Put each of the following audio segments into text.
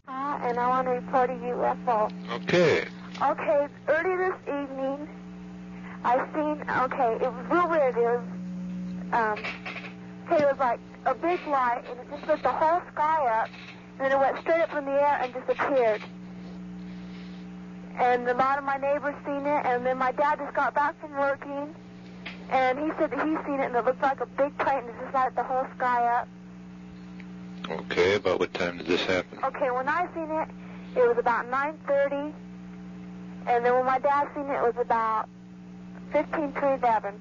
And I want to report a UFO. Okay. Okay, early this evening, I seen, it was real weird. It was like a big light, and it just lit the whole sky up, and then it went straight up in the air and disappeared. And a lot of my neighbors seen it, and then my dad just got back from working, and he said that he's seen it, and it looked like a big plate, and it just lighted the whole sky up. Okay, about what time did this happen? Okay, when I seen it, it was about 9:30, and then when my dad seen it, it was about 15 to 11.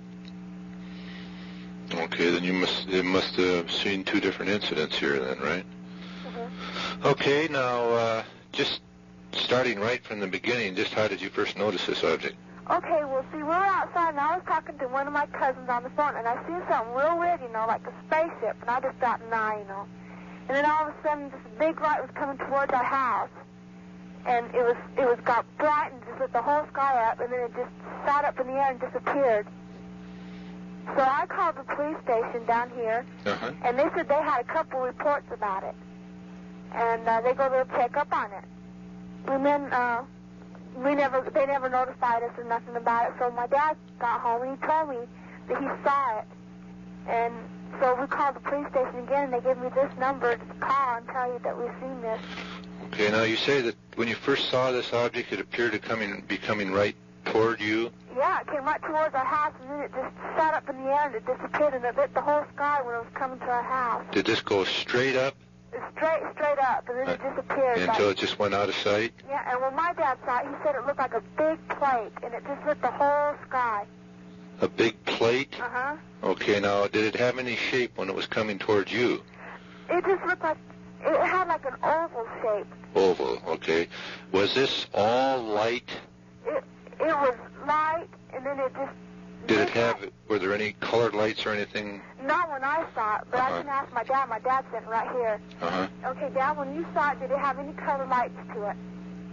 Okay, then you must have seen two different incidents here then, right? Mm-hmm. Okay, now, just starting right from the beginning, just how did you first notice this object? Okay, well, see, we were outside, and I was talking to one of my cousins on the phone, and I seen something real weird, like a spaceship, and I just thought, nah. And then all of a sudden, this big light was coming towards our house, and it got bright and just lit the whole sky up, and then it just shot up in the air and disappeared. So I called the police station down here, and they said they had a couple reports about it, and they go there to check up on it. And then they never notified us or nothing about it. So my dad got home and he told me that he saw it, and so we called the police station again, and they gave me this number to call and tell you that we've seen this. Okay, now you say that when you first saw this object, it appeared to be coming right toward you? Yeah, it came right towards our house, and then it just shot up in the air, and it disappeared, and it lit the whole sky when it was coming to our house. Did this go straight up? Straight up, and then it disappeared. Until it just went out of sight? Yeah, and when my dad saw it, he said it looked like a big plate, and it just lit the whole sky. A big plate? Uh-huh. Okay, now, did it have any shape when it was coming towards you? It just looked like, it had like an oval shape. Oval, okay. Was this all light? It was light, and then it just... Were there any colored lights or anything? Not when I saw it, but I can ask my dad. My dad's sitting right here. Okay, Dad, when you saw it, did it have any colored lights to it?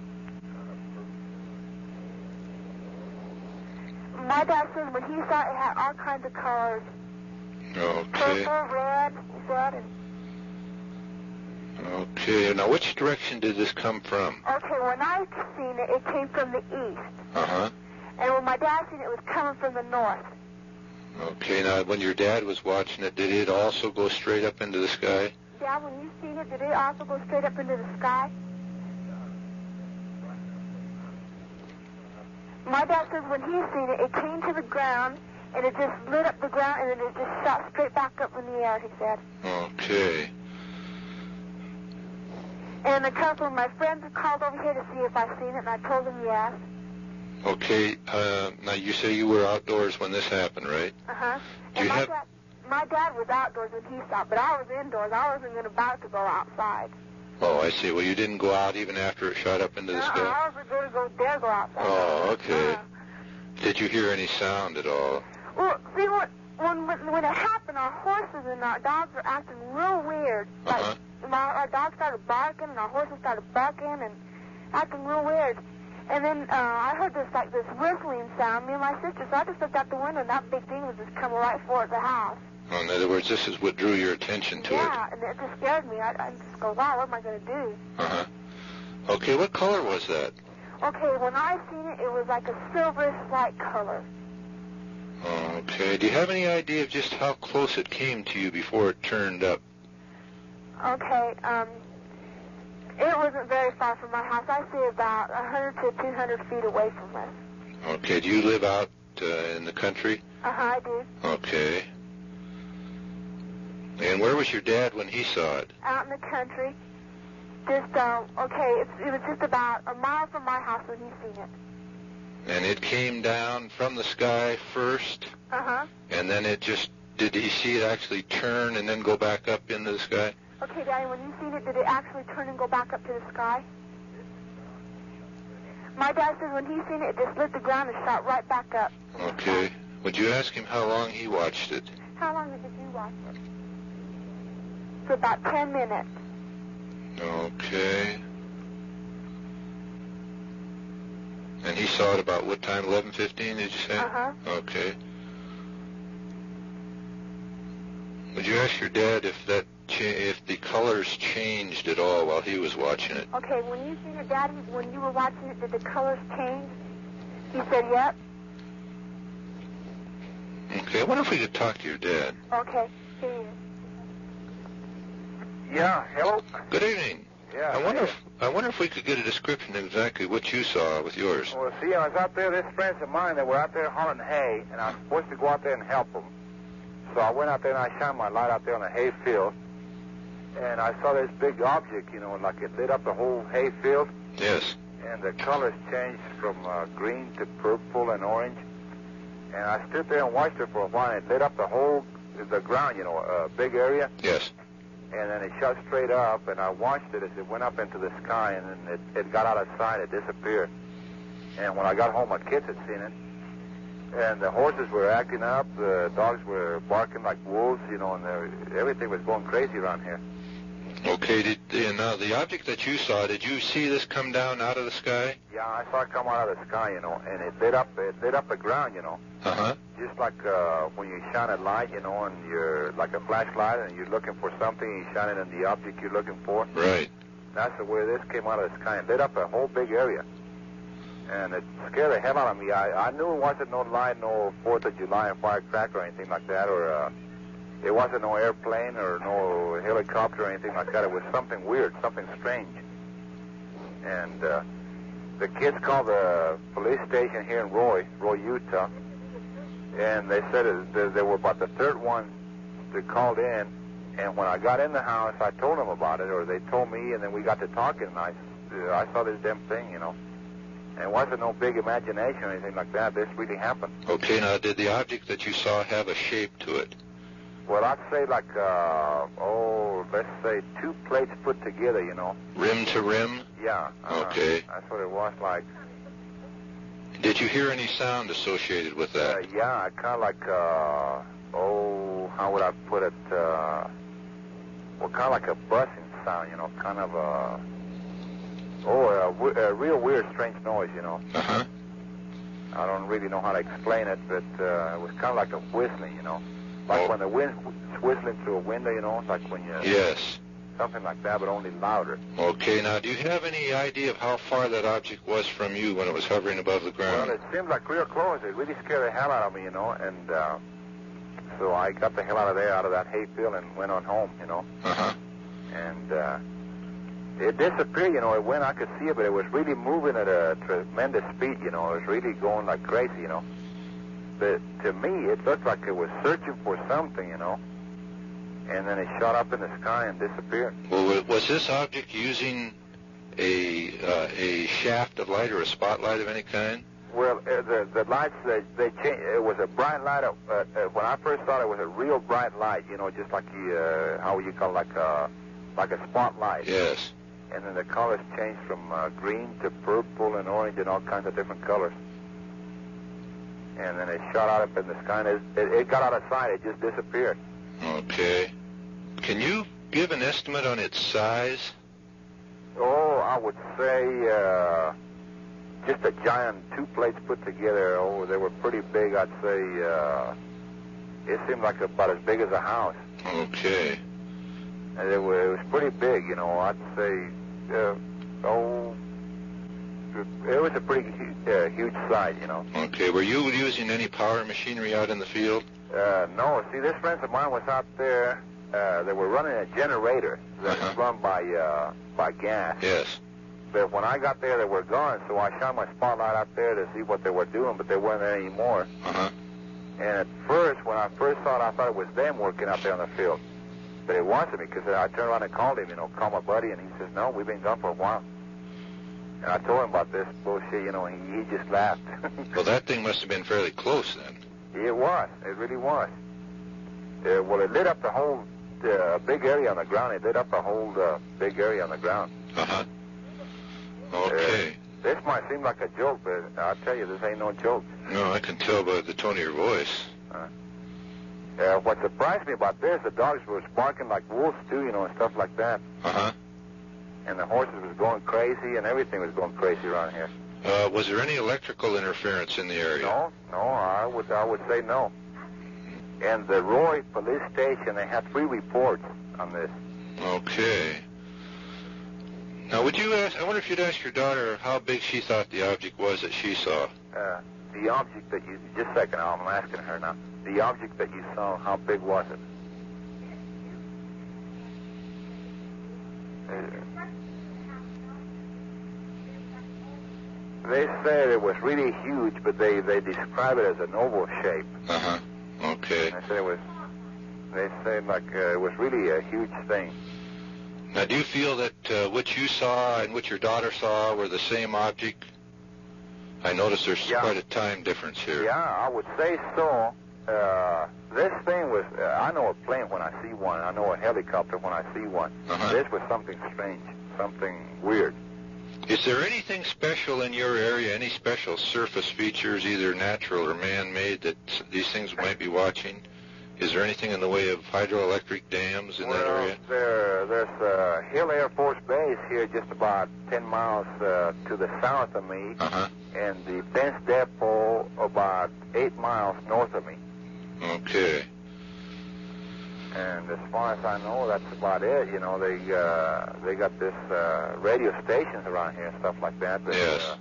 My dad said when he saw it, it had all kinds of colors. Okay. Purple, red, he said. Okay, now which direction did this come from? Okay, when I seen it, it came from the east. And when my dad seen it, it was coming from the north. Okay, now when your dad was watching it, did it also go straight up into the sky? Dad, when you seen it, did it also go straight up into the sky? My dad says when he seen it, it came to the ground, and it just lit up the ground, and then it just shot straight back up in the air, he said. Okay. And a couple of my friends had called over here to see if I seen it, and I told them yes. Okay, now you say you were outdoors when this happened, right? And my dad was outdoors when he saw it, but I was indoors. I wasn't about to go outside. Oh, I see. Well, you didn't go out even after it shot up into the sky? I wasn't going to dare go outside. Oh, okay. Did you hear any sound at all? Well, see, when it happened, our horses and our dogs were acting real weird. Like, our dogs started barking, and our horses started bucking and acting real weird. And then I heard this whistling sound, me and my sister, so I just looked out the window, and that big thing was just coming right for the house. Oh, in other words, this is what drew your attention to it. Yeah, and it just scared me. I just go, wow, what am I going to do? Okay, what color was that? Okay, when I seen it, it was like a silverish light color. Okay, do you have any idea of just how close it came to you before it turned up? Okay, it wasn't very far from my house. I see about 100 to 200 feet away from us. Okay, do you live out in the country? I do. Okay. And where was your dad when he saw it? Out in the country. Just, it was just about a mile from my house when he seen it. And it came down from the sky first? And then did he see it actually turn and then go back up into the sky? Okay, Daddy, when you seen it, did it actually turn and go back up to the sky? My dad says when he seen it, it just lit the ground and shot right back up. Okay. Would you ask him how long he watched it? How long did you watch it? For about 10 minutes. Okay. And he saw it about what time? 11:15, did you say? Okay. Would you ask your dad if that if the colors changed at all while he was watching it. Okay, when you seen it, Daddy, when you were watching it, did the colors change? He said, yep. Okay, I wonder if we could talk to your dad. Okay, here he is. Yeah, hello? Good evening. Yeah. I wonder if we could get a description of exactly what you saw with yours. Well, see, I was out there, there's friends of mine that were out there hauling hay, and I was supposed to go out there and help them. So I went out there and I shined my light out there on the hay field, and I saw this big object, you know, like it lit up the whole hay field. Yes. And the colors changed from green to purple and orange. And I stood there and watched it for a while, and it lit up the ground, you know, a big area. Yes. And then it shot straight up, and I watched it as it went up into the sky, and then it got out of sight. It disappeared. And when I got home, my kids had seen it. And the horses were acting up. The dogs were barking like wolves, you know, and everything was going crazy around here. Okay. Now, the object that you saw, did you see this come down out of the sky? Yeah, I saw it come out of the sky, you know, and it lit up the ground, you know. Uh-huh. Just like when you shine a light, you know, and you're like a flashlight, and you're looking for something, you shine it on the object you're looking for. Right. That's the way this came out of the sky and lit up a whole big area. And it scared the hell out of me. I knew it wasn't no light, no 4th of July and firecracker or anything like that, or it wasn't no airplane or no helicopter or anything like that. It was something weird, something strange. And the kids called the police station here in Roy, Utah, and they said they were about the third one that called in. And when I got in the house, I told them about it, or they told me, and then we got to talking, and I saw this damn thing, you know. And it wasn't no big imagination or anything like that. This really happened. Okay, now, did the object that you saw have a shape to it? Well, I'd say like, let's say 2 plates put together, you know. Rim to rim? Yeah. Okay. That's what it was like. Did you hear any sound associated with that? Yeah, kind of like, how would I put it? Kind of like a buzzing sound, you know, kind of a real weird, strange noise, you know. Uh-huh. I don't really know how to explain it, but it was kind of like a whistling, you know. Like when the wind's whistling through a window, you know, like when you... Yes. Something like that, but only louder. Okay, now, do you have any idea of how far that object was from you when it was hovering above the ground? Well, it seemed like real close. It really scared the hell out of me, you know, and so I got the hell out of there, out of that hayfield, and went on home, you know. Uh-huh. And it disappeared, you know. It went, I could see it, but it was really moving at a tremendous speed, you know. It was really going like crazy, you know. But to me, it looked like it was searching for something, you know. And then it shot up in the sky and disappeared. Well, was this object using a shaft of light or a spotlight of any kind? Well, the lights, they changed. It was a bright light. When I first saw it, it was a real bright light, you know, just like how would you call it, like a spotlight. Yes. And then the colors changed from green to purple and orange and all kinds of different colors. And then it shot out up in the sky, and it got out of sight. It just disappeared. Okay. Can you give an estimate on its size? Oh, I would say just a giant 2 plates put together. Oh, they were pretty big. I'd say it seemed like about as big as a house. Okay. And it was pretty big, you know. I'd say, it was a pretty huge sight, you know. Okay. Were you using any power machinery out in the field? No. See, this friend of mine was out there. They were running a generator that was run by gas. Yes. But when I got there, they were gone, so I shone my spotlight out there to see what they were doing, but they weren't there anymore. Uh-huh. And at first, when I first saw it, I thought it was them working out there on the field. But it wasn't, because I turned around and called him, you know, called my buddy, and he says, no, we've been gone for a while. And I told him about this bullshit, you know, and he just laughed. Well, that thing must have been fairly close then. It was. It really was. Well, it lit up the whole big area on the ground. It lit up the whole big area on the ground. Uh-huh. Okay. This might seem like a joke, but I'll tell you, this ain't no joke. No, I can tell by the tone of your voice. What surprised me about this, the dogs were barking like wolves, too, you know, and stuff like that. Uh-huh. And the horses was going crazy, and everything was going crazy around here. Was there any electrical interference in the area? No, I would say no. And the Roy police station, they had 3 reports on this. Okay. Now, would you ask? I wonder if you'd ask your daughter how big she thought the object was that she saw. The object that you just a second, I'm asking her now. The object that you saw, how big was it? They said it was really huge, but they describe it as an oval shape. Uh-huh. Okay. They said like it was really a huge thing. Now, do you feel that what you saw and what your daughter saw were the same object? I notice there's quite a time difference here. Yeah, I would say so. This thing was, I know a plane when I see one. I know a helicopter when I see one. Uh-huh. This was something strange, something weird. Is there anything special in your area, any special surface features, either natural or man-made, that these things might be watching? Is there anything in the way of hydroelectric dams in that area? There's Hill Air Force Base here just about 10 miles to the south of me, and the Defense Depot about 8 miles north of me. Okay. And as far as I know, that's about it. You know, they got this radio stations around here and stuff like that. Yes.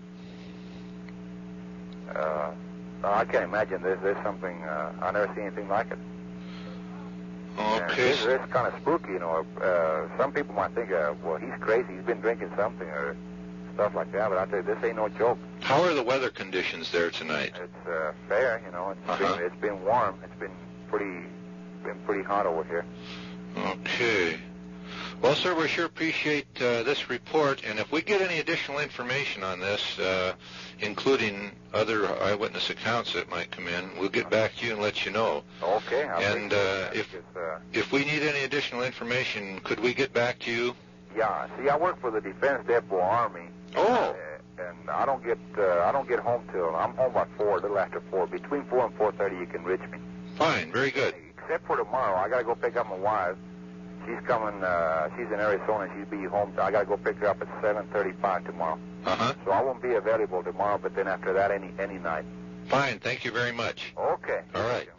I can't imagine there's something, I've never seen anything like it. Okay. It's kind of spooky, you know. Some people might think, well, he's crazy. He's been drinking something or stuff like that. But I tell you, this ain't no joke. How are the weather conditions there tonight? It's fair, you know. It's been warm. It's been pretty hot over here. Okay. Well, sir, we sure appreciate this report, and if we get any additional information on this, including other eyewitness accounts that might come in, we'll get back to you and let you know. Okay. And if we need any additional information, could we get back to you? Yeah. See, I work for the Defense Depot Army. Oh. And I don't get home till I'm home by 4, a little after 4. Between 4 and 4:30, you can reach me. Fine. Very good. Except for tomorrow, I gotta go pick up my wife. She's coming. She's in Arizona. She'll be home. I gotta go pick her up at 7:35 tomorrow. So I won't be available tomorrow. But then after that, any night. Fine. Thank you very much. Okay. All right.